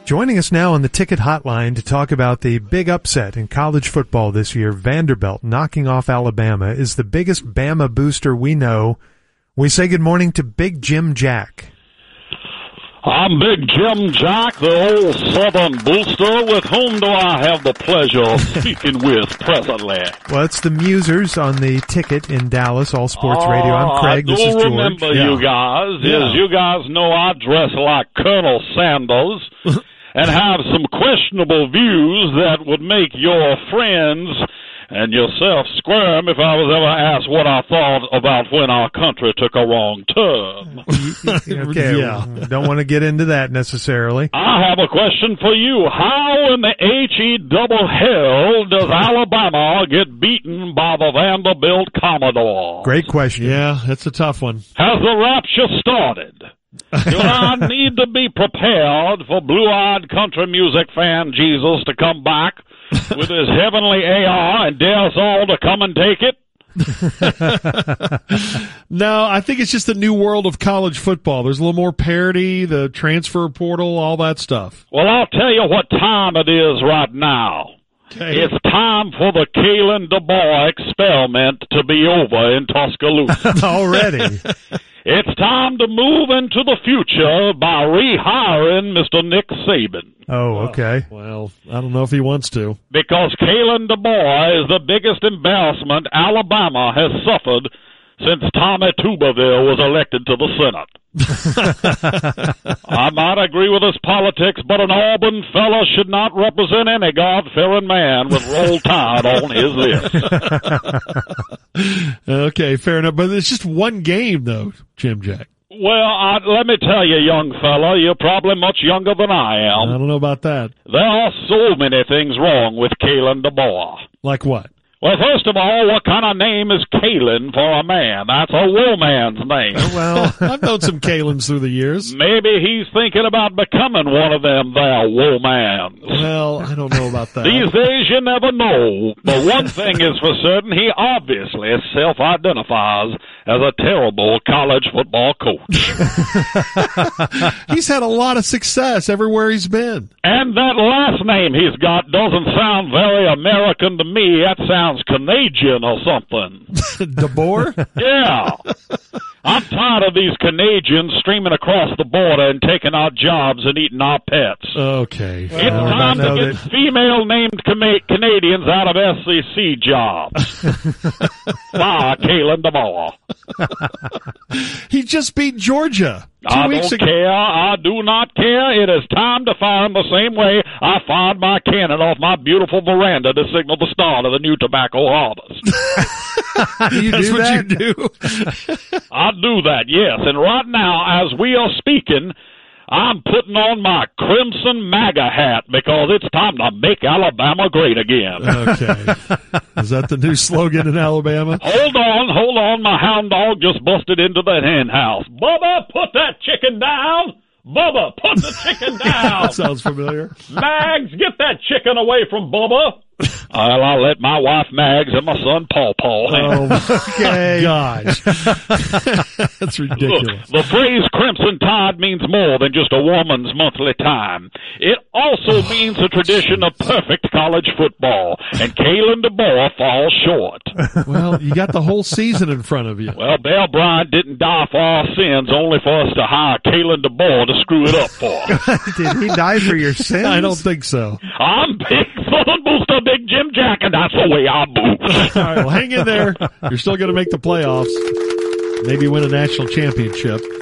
Joining us now on the Ticket Hotline to talk about the big upset in college football this year, Vanderbilt knocking off Alabama, is the biggest Bama booster we know. We say good morning to Big Jim Jack. I'm Big Jim Jack, the old Southern booster. With whom do I have the pleasure of speaking with presently? Well, it's the Musers on the Ticket in Dallas, All Sports Radio. I'm Craig. This is George. I do remember you guys. Yeah. As you guys know, I dress like Colonel Sanders and have some questionable views that would make your friends and yourself squirm if I was ever asked what I thought about when our country took a wrong turn. Okay, we don't want to get into that necessarily. I have a question for you. How in the H-E double hell does Alabama get beaten by the Vanderbilt Commodores? Great question. Yeah, that's a tough one. Has the rapture started? Do I need to be prepared for blue-eyed country music fan Jesus to come back with his heavenly AR and dare us all to come and take it? No, I think it's just the new world of college football. There's a little more parity, the transfer portal, all that stuff. Well, I'll tell you what time it is right now. Okay. It's time for the Kalen DeBoer experiment to be over in Tuscaloosa. Already. It's time to move into the future by rehiring Mr. Nick Saban. Oh, okay. Well, I don't know if he wants to. Because Kalen DeBoer is the biggest embarrassment Alabama has suffered since Tommy Tuberville was elected to the Senate. I might agree with his politics, but an Auburn fella should not represent any God-fearing man with Roll Tide on his list. Okay, fair enough. But it's just one game, though, Jim Jack. Well, let me tell you, young fella, you're probably much younger than I am. I don't know about that. There are so many things wrong with Kalen DeBoer. Like what? Well, first of all, what kind of name is Kalen for a man? That's a woman's name. Well, I've known some Kalens through the years. Maybe he's thinking about becoming one of them there womans. Well, I don't know about that. These days you never know. But one thing is for certain, he obviously self-identifies as a terrible college football coach. He's had a lot of success everywhere he's been. And that last name he's got doesn't sound very American to me. That sounds Canadian or something. DeBoer? Yeah. I'm tired of these Canadians streaming across the border and taking our jobs and eating our pets. Okay. It's time to get female-named Canadians out of SEC jobs. Fire Kalen DeBoer. He just beat Georgia. I don't care. I do not care. It is time to fire him the same way I fired my cannon off my beautiful veranda to signal the start of the new tobacco harvest. That's what you do? I do that, yes. And right now, as we are speaking, I'm putting on my Crimson MAGA hat because it's time to make Alabama great again. Okay. Is that the new slogan in Alabama? Hold on. My hound dog just busted into the hen house. Bubba, put that chicken down. Bubba, put the chicken down. That sounds familiar. Mags, get that chicken away from Bubba. I'll let my wife Mags and my son Paw Oh, okay. Gosh. That's ridiculous. Look, the phrase Crimson Tide means more than just a woman's monthly time. It also means a tradition of perfect college football, and Kalen DeBoer falls short. Well, you got the whole season in front of you. Well, Bear Bryant didn't die for our sins, only for us to hire Kalen DeBoer to screw it up for. did he die for your sins? I don't think so. I'm Big Southern Booster, Big Jim Jack, and that's the way I move. All right, well, hang in there. You're still going to make the playoffs. Maybe win a national championship.